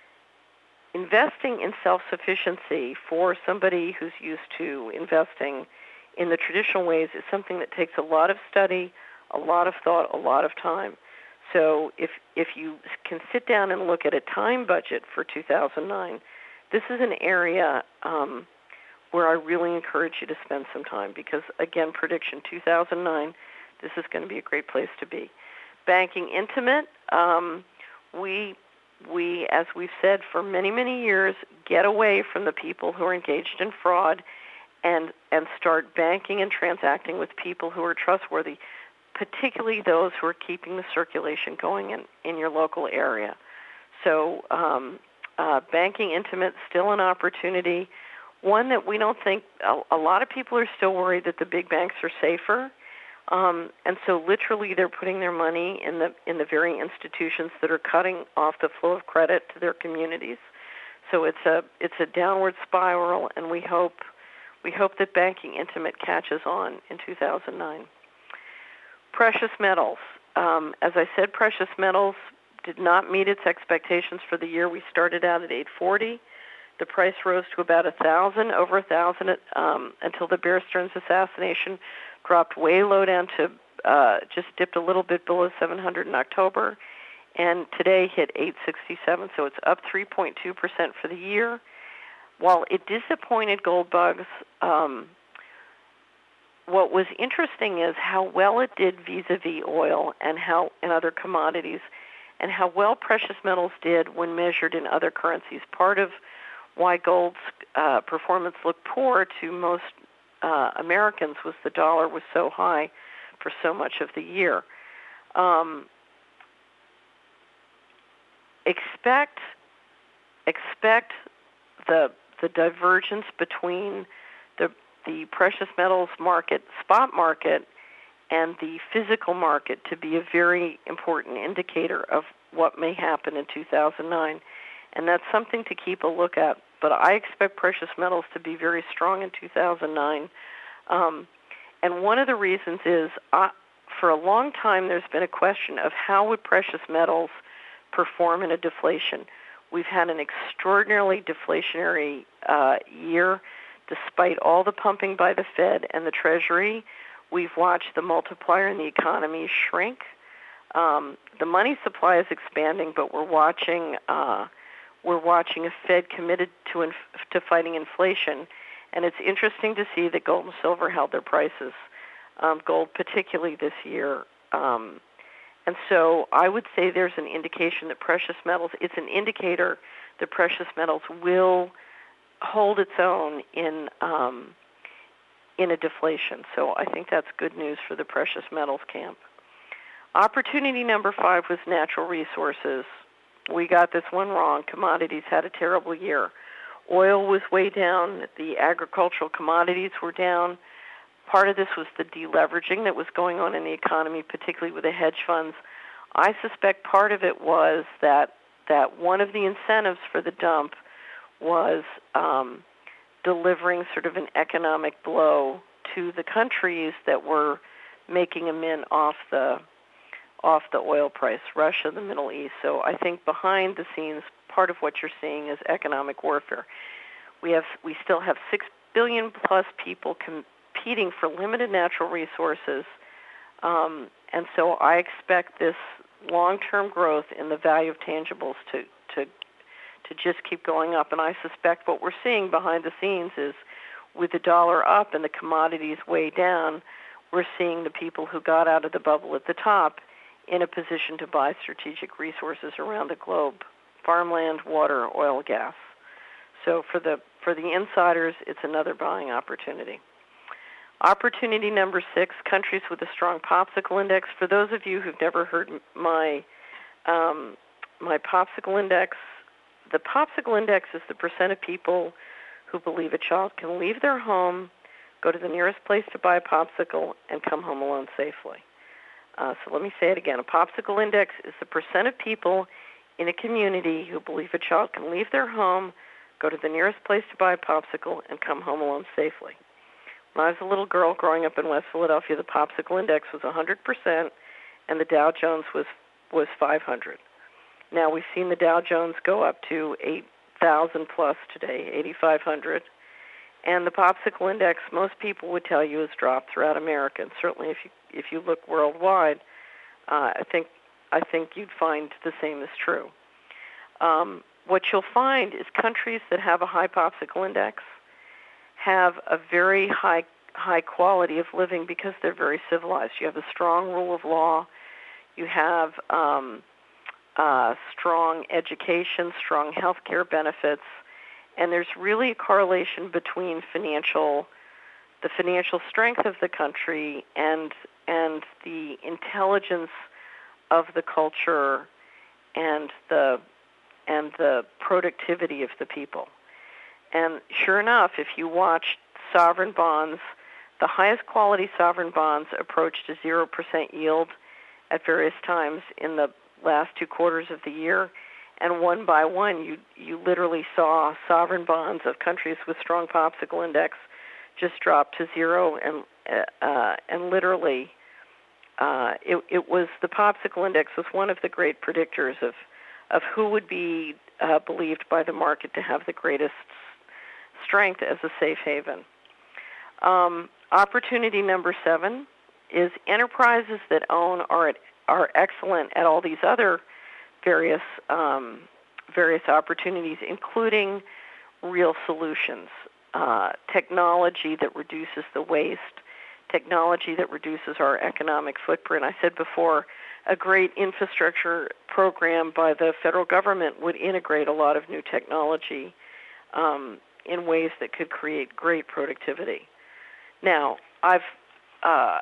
investing in self-sufficiency for somebody who's used to investing in the traditional ways is something that takes a lot of study, a lot of thought, a lot of time. So if if you can sit down and look at a time budget for two thousand nine, this is an area um, where I really encourage you to spend some time because, again, prediction two thousand nine, this is going to be a great place to be. Banking intimate, um, we, we, as we've said for many, many years, get away from the people who are engaged in fraud and, and start banking and transacting with people who are trustworthy, particularly those who are keeping the circulation going in, in your local area. So um, uh, banking intimate, still an opportunity. One that we don't think, a, a lot of people are still worried that the big banks are safer. Um, and so literally they're putting their money in the in the very institutions that are cutting off the flow of credit to their communities. So it's a it's a downward spiral, and we hope we hope that banking intimate catches on in two thousand nine. Precious metals. Um, as I said, precious metals did not meet its expectations for the year. We started out at eight forty. The price rose to about a thousand, over a thousand, um, until the Bear Stearns assassination dropped way low down to uh, just dipped a little bit below seven hundred in October, and today hit eight sixty-seven. So it's up three point two percent for the year. While it disappointed gold bugs, um, what was interesting is how well it did vis-a-vis oil and how and other commodities, and how well precious metals did when measured in other currencies. Part of why gold's uh, performance looked poor to most uh, Americans was the dollar was so high for so much of the year. Um, expect expect the the divergence between the the precious metals market, spot market, and the physical market to be a very important indicator of what may happen in two thousand nine. And that's something to keep a look at. But I expect precious metals to be very strong in two thousand nine. Um, and one of the reasons is, uh, for a long time, there's been a question of how would precious metals perform in a deflation. We've had an extraordinarily deflationary uh, year. Despite all the pumping by the Fed and the Treasury, we've watched the multiplier in the economy shrink. Um, the money supply is expanding, but we're watching uh, we're watching a Fed committed to inf- to fighting inflation, and it's interesting to see that gold and silver held their prices. Um, gold, particularly this year, um, and so I would say there's an indication that precious metals. It's an indicator that precious metals will hold its own in um, in a deflation. So I think that's good news for the precious metals camp. Opportunity number five was natural resources. We got this one wrong. Commodities had a terrible year. Oil was way down. The agricultural commodities were down. Part of this was the deleveraging that was going on in the economy, particularly with the hedge funds. I suspect part of it was that that one of the incentives for the dump was um, delivering sort of an economic blow to the countries that were making a mint off the off the oil price, Russia, the Middle East. So I think behind the scenes, part of what you're seeing is economic warfare. We have we still have six billion plus people competing for limited natural resources, um, and so I expect this long-term growth in the value of tangibles to to to just keep going up. And I suspect what we're seeing behind the scenes is, with the dollar up and the commodities way down, we're seeing the people who got out of the bubble at the top in a position to buy strategic resources around the globe: farmland, water, oil, gas. So for the for the insiders, it's another buying opportunity. Opportunity number six: countries with a strong popsicle index. For those of you who've never heard my um, my popsicle index, the popsicle index is the percent of people who believe a child can leave their home, go to the nearest place to buy a popsicle, and come home alone safely. Uh, so let me say it again. A popsicle index is the percent of people in a community who believe a child can leave their home, go to the nearest place to buy a popsicle, and come home alone safely. When I was a little girl growing up in West Philadelphia, the popsicle index was one hundred percent, and the Dow Jones was, was five hundred. Now we've seen the Dow Jones go up to eight thousand plus today, eighty-five hundred. And the popsicle index, most people would tell you, has dropped throughout America. And certainly if you if you look worldwide, uh, I think I think you'd find the same is true. Um, what you'll find is countries that have a high popsicle index have a very high high quality of living because they're very civilized. You have a strong rule of law. You have um, uh, strong education, strong health care benefits, and there's really a correlation between financial, the financial strength of the country and and the intelligence of the culture and the and the productivity of the people. And sure enough, if you watch sovereign bonds, the highest quality sovereign bonds approached a zero percent yield at various times in the last two quarters of the year. And one by one, you you literally saw sovereign bonds of countries with strong popsicle index just drop to zero, and uh, and literally, uh, it it was the popsicle index was one of the great predictors of of who would be uh, believed by the market to have the greatest strength as a safe haven. Um, opportunity number seven is enterprises that own are at, are excellent at all these other various um, various opportunities, including real solutions, uh, technology that reduces the waste, technology that reduces our economic footprint. I said before, a great infrastructure program by the federal government would integrate a lot of new technology um, in ways that could create great productivity. Now, I've uh,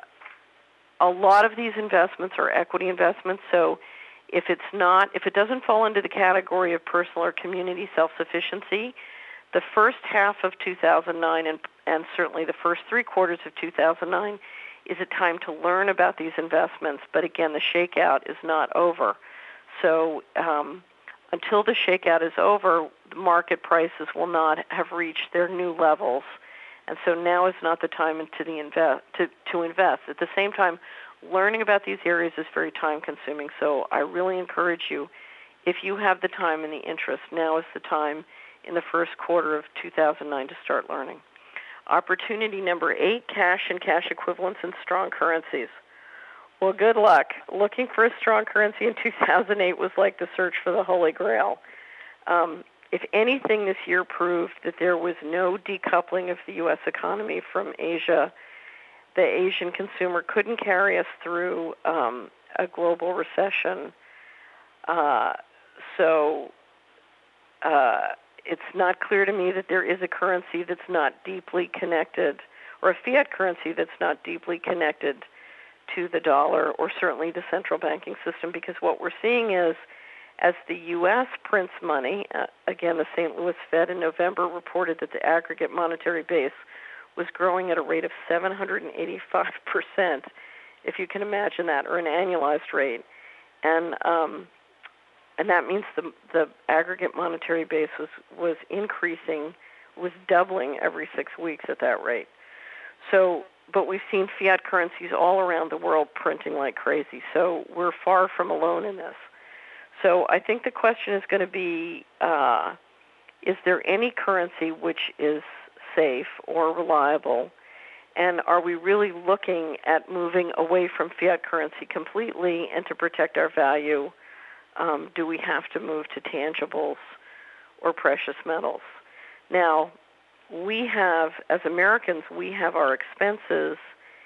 a lot of these investments are equity investments, so if it's not, if it doesn't fall into the category of personal or community self-sufficiency, the first half of two thousand nine and, and certainly the first three quarters of two thousand nine is a time to learn about these investments. But again, the shakeout is not over. So um, until the shakeout is over, the market prices will not have reached their new levels. And so now is not the time to, the invest, to, to invest. At the same time, learning about these areas is very time-consuming. So I really encourage you, if you have the time and the interest, now is the time in the first quarter of two thousand nine to start learning. Opportunity number eight, cash and cash equivalents in strong currencies. Well, good luck. Looking for a strong currency in two thousand eight was like the search for the Holy Grail. Um, if anything, this year proved that there was no decoupling of the U S economy from Asia. The Asian consumer couldn't carry us through um, a global recession. Uh, so uh, it's not clear to me that there is a currency that's not deeply connected, or a fiat currency that's not deeply connected to the dollar, or certainly the central banking system, because what we're seeing is, as the U S prints money, uh, again, the Saint Louis Fed in November reported that the aggregate monetary base was growing at a rate of seven hundred eighty-five percent, if you can imagine that, or an annualized rate. And um, and that means the the aggregate monetary base was, was increasing, was doubling every six weeks at that rate. So, but we've seen fiat currencies all around the world printing like crazy, so we're far from alone in this. So I think the question is going to be, uh, is there any currency which is safe or reliable, and are we really looking at moving away from fiat currency completely, and to protect our value, um, do we have to move to tangibles or precious metals? Now, we have, as Americans, we have our expenses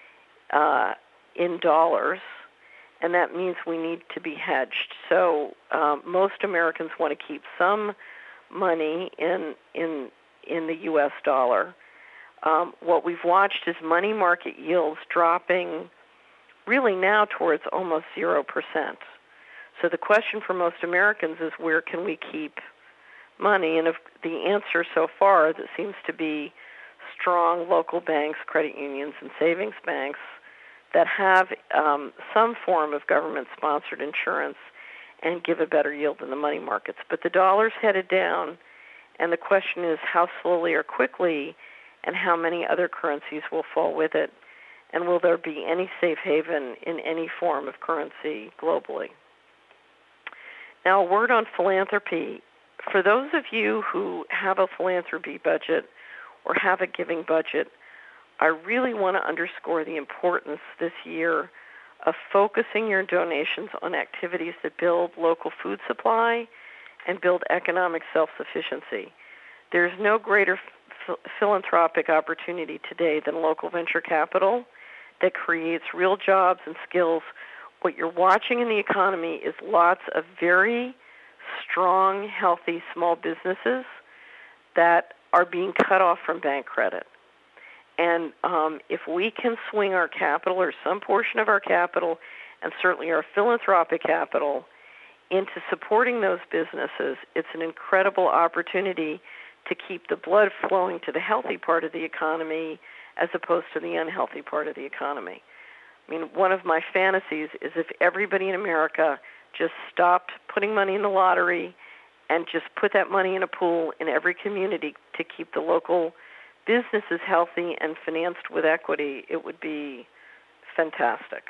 uh, in dollars, and that means we need to be hedged. So um, most Americans want to keep some money in in in the U S dollar. Um, what we've watched is money market yields dropping really now towards almost zero percent. So the question for most Americans is, where can we keep money? And if the answer so far that seems to be strong local banks, credit unions, and savings banks that have um, some form of government-sponsored insurance and give a better yield than the money markets. But the dollar's headed down, and the question is how slowly or quickly, and how many other currencies will fall with it, and will there be any safe haven in any form of currency globally? Now, a word on philanthropy. For those of you who have a philanthropy budget or have a giving budget, I really want to underscore the importance this year of focusing your donations on activities that build local food supply and build economic self-sufficiency. There's no greater ph- philanthropic opportunity today than local venture capital that creates real jobs and skills. What you're watching in the economy is lots of very strong, healthy small businesses that are being cut off from bank credit. And um, if we can swing our capital, or some portion of our capital, and certainly our philanthropic capital, into supporting those businesses, it's an incredible opportunity to keep the blood flowing to the healthy part of the economy as opposed to the unhealthy part of the economy. I mean, one of my fantasies is if everybody in America just stopped putting money in the lottery and just put that money in a pool in every community to keep the local businesses healthy and financed with equity, it would be fantastic.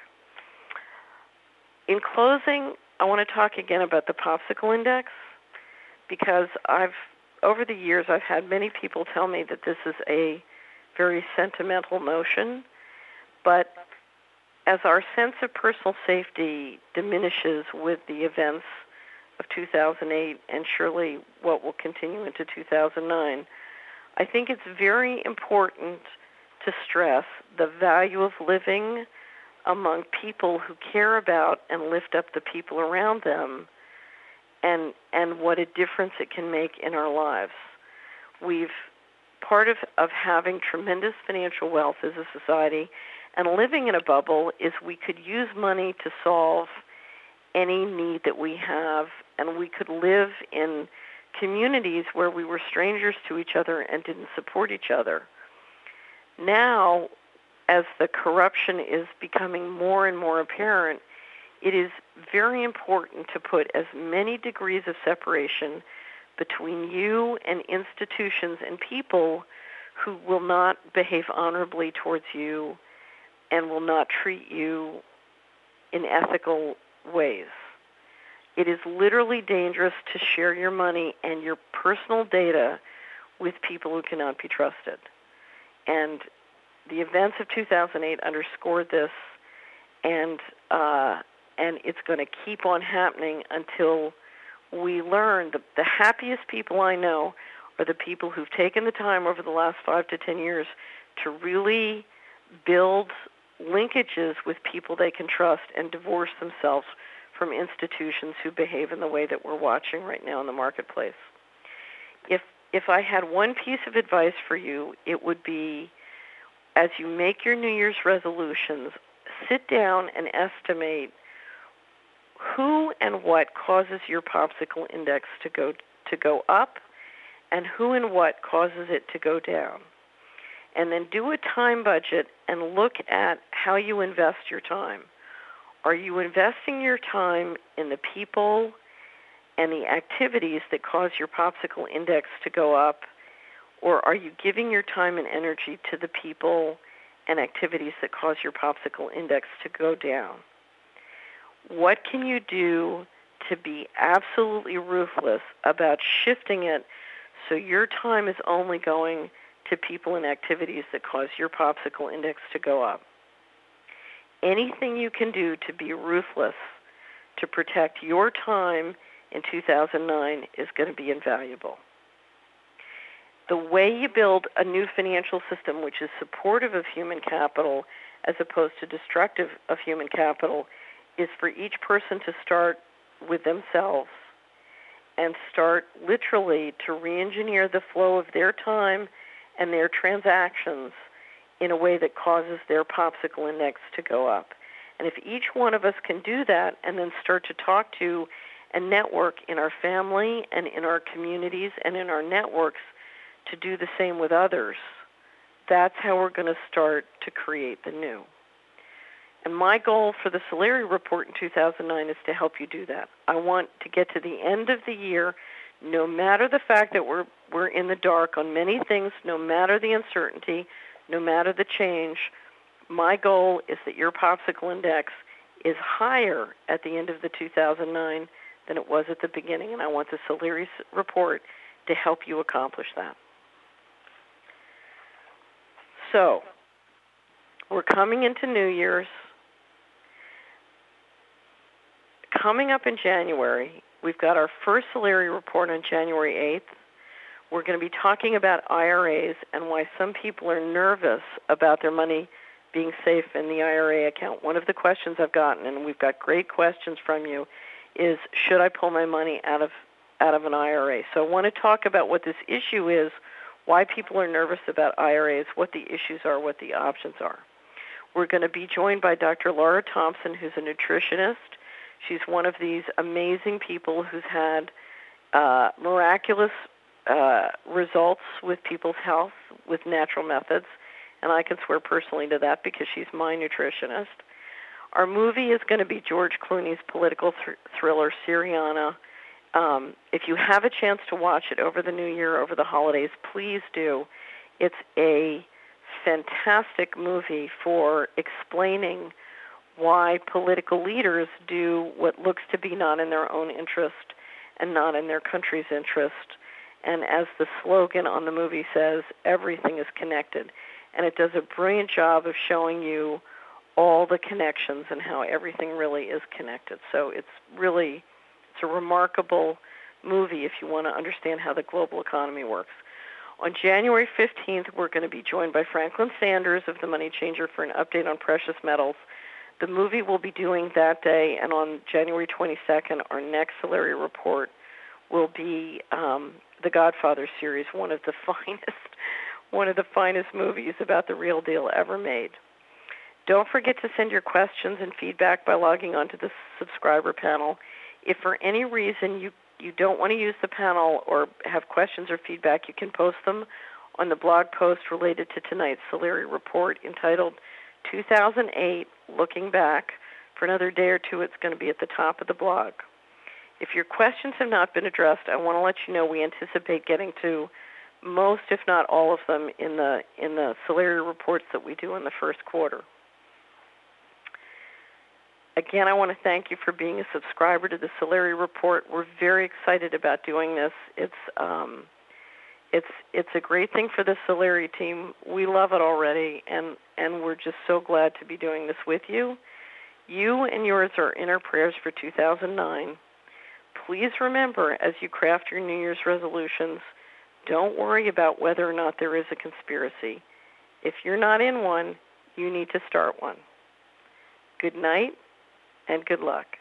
In closing, I want to talk again about the Popsicle Index, because I've, over the years, I've had many people tell me that this is a very sentimental notion, but as our sense of personal safety diminishes with the events of two thousand eight and surely what will continue into two thousand nine, I think it's very important to stress the value of living among people who care about and lift up the people around them, and and what a difference it can make in our lives. We've part of, of having tremendous financial wealth as a society and living in a bubble is we could use money to solve any need that we have, and we could live in communities where we were strangers to each other and didn't support each other. Now, as the corruption is becoming more and more apparent, it is very important to put as many degrees of separation between you and institutions and people who will not behave honorably towards you and will not treat you in ethical ways. It is literally dangerous to share your money and your personal data with people who cannot be trusted. And the events of two thousand eight underscored this, and uh, and it's going to keep on happening until we learn. The, the happiest people I know are the people who've taken the time over the last five to ten years to really build linkages with people they can trust and divorce themselves from institutions who behave in the way that we're watching right now in the marketplace. If if I had one piece of advice for you, it would be, as you make your New Year's resolutions, sit down and estimate who and what causes your popsicle index to go to go up, and who and what causes it to go down. And then do a time budget and look at how you invest your time. Are you investing your time in the people and the activities that cause your popsicle index to go up, or are you giving your time and energy to the people and activities that cause your popsicle index to go down? What can you do to be absolutely ruthless about shifting it so your time is only going to people and activities that cause your popsicle index to go up? Anything you can do to be ruthless to protect your time in two thousand nine is going to be invaluable. The way you build a new financial system which is supportive of human capital as opposed to destructive of human capital is for each person to start with themselves and start literally to re-engineer the flow of their time and their transactions in a way that causes their popsicle index to go up. And if each one of us can do that and then start to talk to and network in our family and in our communities and in our networks to do the same with others, that's how we're going to start to create the new. And my goal for the Solari Report in two thousand nine is to help you do that. I want to get to the end of the year, no matter the fact that we're we're in the dark on many things, no matter the uncertainty, no matter the change, my goal is that your popsicle index is higher at the end of the two thousand nine than it was at the beginning, and I want the Solari Report to help you accomplish that. So, we're coming into New Year's. Coming up in January, we've got our first Solari Report on January eighth. We're going to be talking about I R As and why some people are nervous about their money being safe in the I R A account. One of the questions I've gotten, and we've got great questions from you, is should I pull my money out of out of an I R A? So I want to talk about what this issue is, why people are nervous about I R As, what the issues are, what the options are. We're going to be joined by Doctor Laura Thompson, who's a nutritionist. She's one of these amazing people who's had uh, miraculous uh, results with people's health with natural methods, and I can swear personally to that because she's my nutritionist. Our movie is going to be George Clooney's political thr- thriller, Syriana. Um, if you have a chance to watch it over the new year, over the holidays, please do. It's a fantastic movie for explaining why political leaders do what looks to be not in their own interest and not in their country's interest. And as the slogan on the movie says, everything is connected. And it does a brilliant job of showing you all the connections and how everything really is connected. So it's really, it's a remarkable movie if you want to understand how the global economy works. On January fifteenth, we're going to be joined by Franklin Sanders of The Money Changer for an update on precious metals. The movie we'll be doing that day, and on January twenty-second, our next Solari Report will be um, the Godfather series, one of the finest, one of the finest movies about the real deal ever made. Don't forget to send your questions and feedback by logging onto the subscriber panel. If for any reason you, you don't want to use the panel or have questions or feedback, you can post them on the blog post related to tonight's Solari Report entitled two thousand eight, Looking Back. For another day or two, it's going to be at the top of the blog. If your questions have not been addressed, I want to let you know we anticipate getting to most, if not all of them, in the in the Solari reports that we do in the first quarter. Again, I want to thank you for being a subscriber to the Solari Report. We're very excited about doing this. It's um, it's it's a great thing for the Solari team. We love it already, and, and we're just so glad to be doing this with you. You and yours are in our prayers for two thousand nine. Please remember, as you craft your New Year's resolutions, don't worry about whether or not there is a conspiracy. If you're not in one, you need to start one. Good night and good luck.